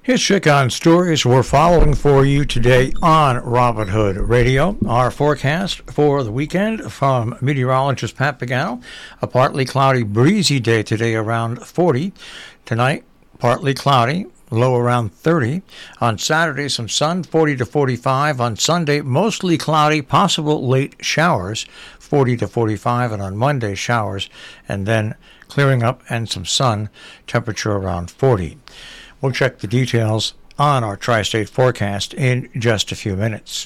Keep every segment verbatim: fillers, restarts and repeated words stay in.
Here's check on stories we're following for you today on Robin Hood Radio. Our forecast for the weekend from meteorologist Pat Pagano. A partly cloudy, breezy day today around forty. Tonight, partly cloudy, low around thirty. On Saturday, some sun, forty to forty-five. On Sunday, mostly cloudy, possible late showers, forty to forty-five. And on Monday, showers, and then clearing up and some sun, temperature around forty. We'll check the details on our tri-state forecast in just a few minutes.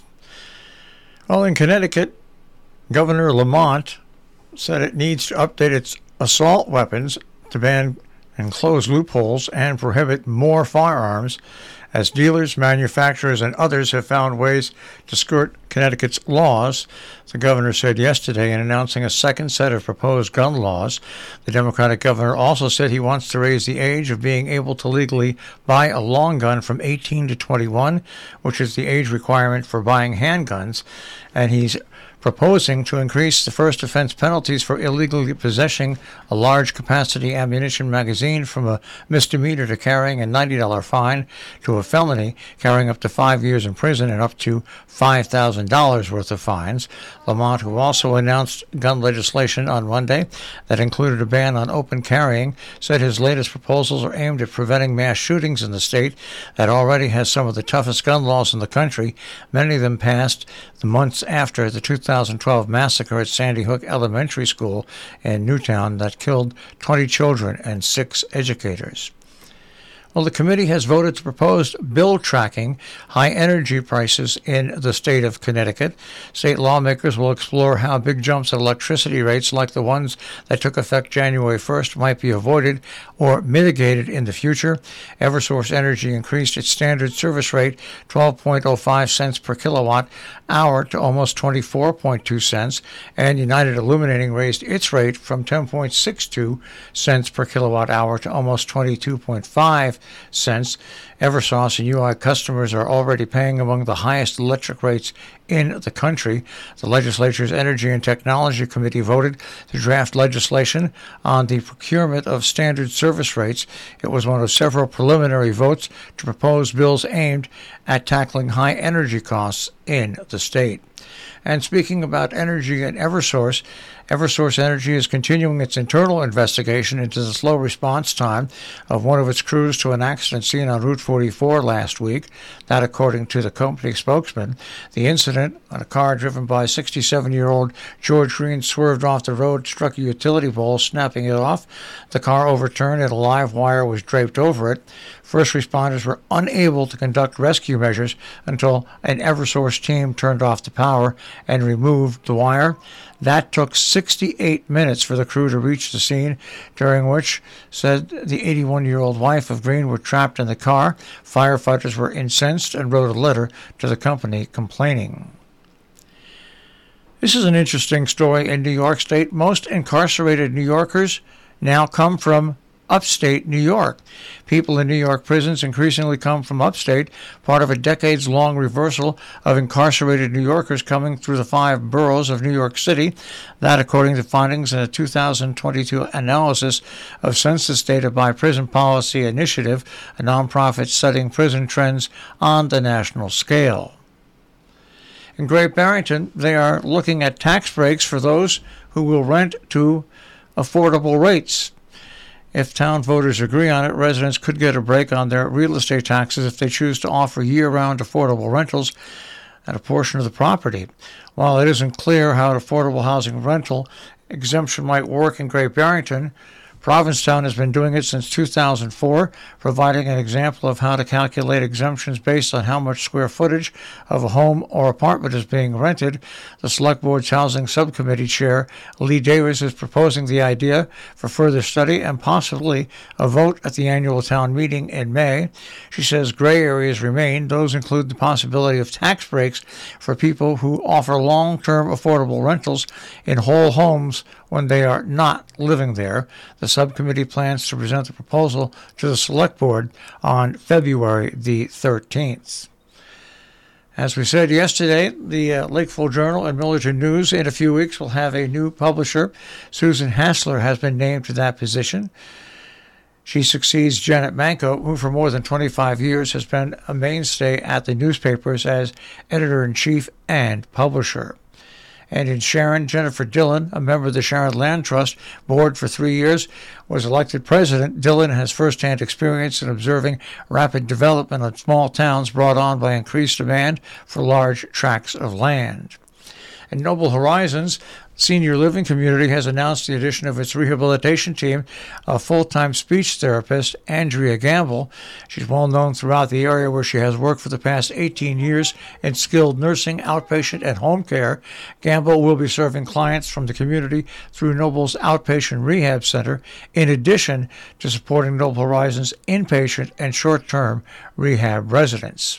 Well, in Connecticut, Governor Lamont said it needs to update its assault weapons to ban and close loopholes and prohibit more firearms, as dealers, manufacturers, and others have found ways to skirt Connecticut's laws, the governor said yesterday in announcing a second set of proposed gun laws. The Democratic governor also said he wants to raise the age of being able to legally buy a long gun from eighteen to twenty-one, which is the age requirement for buying handguns, and he's proposing to increase the first offense penalties for illegally possessing a large capacity ammunition magazine from a misdemeanor to carrying a ninety dollars fine to a felony carrying up to five years in prison and up to five thousand dollars worth of fines. Lamont, who also announced gun legislation on Monday that included a ban on open carrying, said his latest proposals are aimed at preventing mass shootings in the state that already has some of the toughest gun laws in the country, many of them passed the months after the two thousand twelve massacre at Sandy Hook Elementary School in Newtown that killed twenty children and six educators. Well, the committee has voted to propose bill tracking high energy prices in the state of Connecticut. State lawmakers will explore how big jumps in electricity rates like the ones that took effect January first might be avoided or mitigated in the future. Eversource Energy increased its standard service rate twelve point oh five cents per kilowatt hour to almost twenty-four point two cents, and United Illuminating raised its rate from ten point six two cents per kilowatt hour to almost twenty-two point five cents. Eversource and U I customers are already paying among the highest electric rates in the country. The legislature's Energy and Technology Committee voted to draft legislation on the procurement of standard service rates. It was one of several preliminary votes to propose bills aimed at tackling high energy costs in the state. And speaking about energy and Eversource, Eversource Energy is continuing its internal investigation into the slow response time of one of its crews to an accident seen on Route forty-four last week. That, according to the company spokesman. The incident on a car driven by sixty-seven-year-old George Green swerved off the road, struck a utility pole, snapping it off. The car overturned and a live wire was draped over it. First responders were unable to conduct rescue measures until an Eversource team turned off the power and removed the wire. That took sixty-eight minutes for the crew to reach the scene, during which, said the eighty-one-year-old wife of Green, were trapped in the car. Firefighters were incensed and wrote a letter to the company complaining. This is an interesting story in New York State. Most incarcerated New Yorkers now come from upstate New York. People in New York prisons increasingly come from upstate, part of a decades-long reversal of incarcerated New Yorkers coming through the five boroughs of New York City. That, according to findings in a two thousand twenty-two analysis of census data by Prison Policy Initiative, a nonprofit studying prison trends on the national scale. In Great Barrington, they are looking at tax breaks for those who will rent to affordable rates. If town voters agree on it, residents could get a break on their real estate taxes if they choose to offer year-round affordable rentals at a portion of the property. While it isn't clear how an affordable housing rental exemption might work in Great Barrington, Provincetown has been doing it since two thousand four, providing an example of how to calculate exemptions based on how much square footage of a home or apartment is being rented. The Select Board's Housing Subcommittee Chair, Lee Davis, is proposing the idea for further study and possibly a vote at the annual town meeting in May. She says gray areas remain. Those include the possibility of tax breaks for people who offer long-term affordable rentals in whole homes when they are not living there. The subcommittee plans to present the proposal to the Select Board on February the thirteenth. As we said yesterday, the uh, Lakeville Journal and Millerton News in a few weeks will have a new publisher. Susan Hassler has been named to that position. She succeeds Janet Manco, who for more than twenty-five years has been a mainstay at the newspapers as editor-in-chief and publisher. And in Sharon, Jennifer Dillon, a member of the Sharon Land Trust board for three years, was elected president. Dillon has firsthand experience in observing rapid development of small towns brought on by increased demand for large tracts of land. And Noble Horizons Senior Living Community has announced the addition of its rehabilitation team of full-time speech therapist Andrea Gamble. She's well known throughout the area where she has worked for the past eighteen years in skilled nursing, outpatient, and home care. Gamble will be serving clients from the community through Noble's Outpatient Rehab Center, in addition to supporting Noble Horizons inpatient and short-term rehab residents.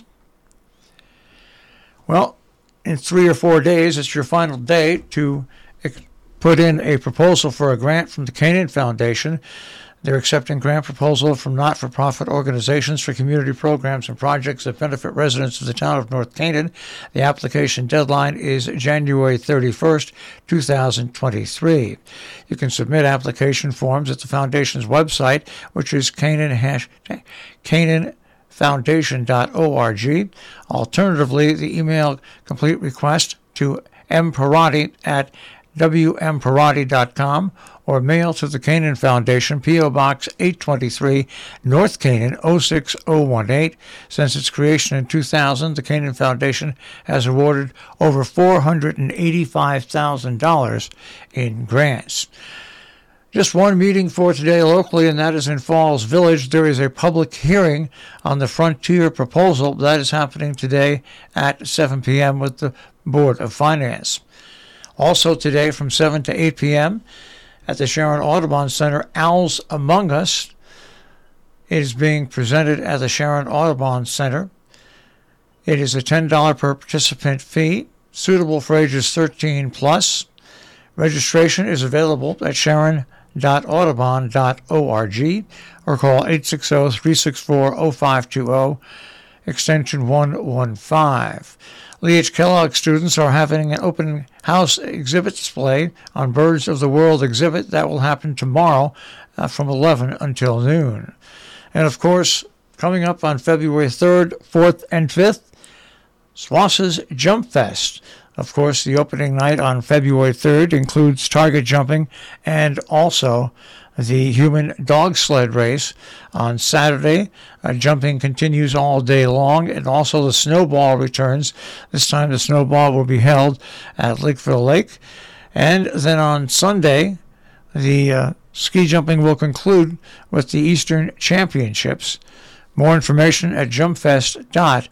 Well, in three or four days, it's your final day to put in a proposal for a grant from the Canaan Foundation. They're accepting grant proposals from not-for-profit organizations for community programs and projects that benefit residents of the town of North Canaan. The application deadline is January thirty-first, two thousand twenty-three. You can submit application forms at the Foundation's website, which is Canaan hash, Canaan foundation dot org. Alternatively, the email complete request to mparati at w m parati dot com or mail to the Canaan Foundation, P O. Box eight twenty-three, North Canaan oh six oh one eight. Since its creation in two thousand, the Canaan Foundation has awarded over four hundred eighty-five thousand dollars in grants. Just one meeting for today locally, and that is in Falls Village. There is a public hearing on the Frontier proposal. That is happening today at seven p.m. with the Board of Finance. Also today from seven to eight p.m. at the Sharon Audubon Center, Owls Among Us is being presented at the Sharon Audubon Center. It is a ten dollars per participant fee, suitable for ages thirteen plus. Registration is available at sharon dot audubon dot org or call eight six zero, three six four, zero five two zero, extension one one five. Lee H. Kellogg students are having an open house exhibit display on Birds of the World exhibit. That will happen tomorrow uh, from eleven until noon. And of course, coming up on February third, fourth, and fifth, Swassa's Jump Fest. Of course, the opening night on February third includes target jumping and also the human dog sled race. On Saturday, uh, jumping continues all day long, and also the snowball returns. This time the snowball will be held at Lakeville Lake. And then on Sunday, the uh, ski jumping will conclude with the Eastern Championships. More information at jump fest dot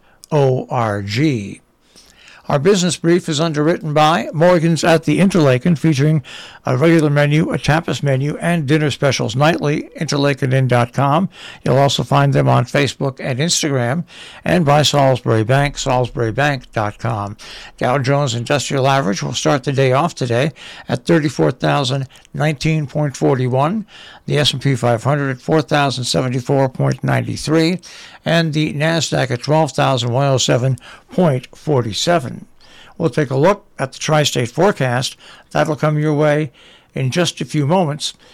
org. Our business brief is underwritten by Morgan's at the Interlaken, featuring a regular menu, a tapas menu, and dinner specials nightly, interlaken inn dot com. You'll also find them on Facebook and Instagram. And by Salisbury Bank, salisbury bank dot com. Dow Jones Industrial Average will start the day off today at thirty-four thousand nineteen point four one, the S and P five hundred at four thousand seventy-four point nine three, and the NASDAQ at twelve thousand one hundred seven point four seven. We'll take a look at the tri-state forecast. That'll come your way in just a few moments.